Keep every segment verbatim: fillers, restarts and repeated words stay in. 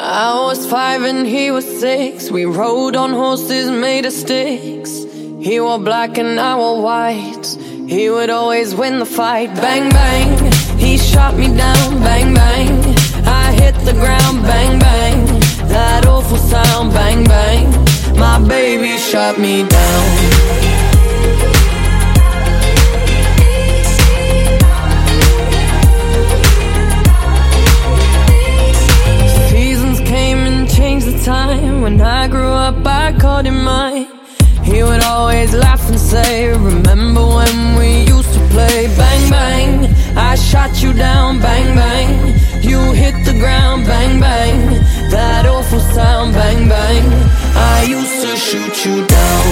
I was five and he was six. We rode on horses made of sticks. He wore black and I wore white. He would always win the fight. Bang, bang, he shot me down. Bang, bang, I hit the ground. Bang, bang, that awful sound. Bang, bang, my baby shot me down. Time when I grew up, I called him mine. He would always laugh and say, remember when we used to play? Bang, bang, I shot you down. Bang, bang, you hit the ground. Bang, bang, that awful sound. Bang, bang, I used to shoot you down.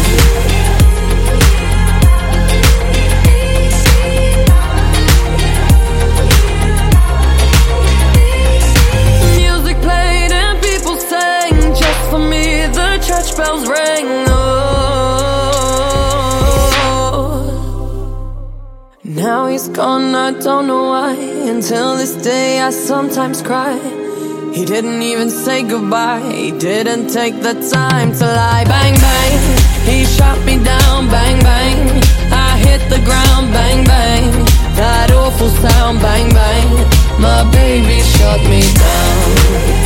Church bells ring, oh. Now he's gone, I don't know why. Until this day I sometimes cry. He didn't even say goodbye. He didn't take the time to lie. Bang, bang, he shot me down. Bang, bang, I hit the ground. Bang, bang, that awful sound. Bang, bang, my baby shot me down.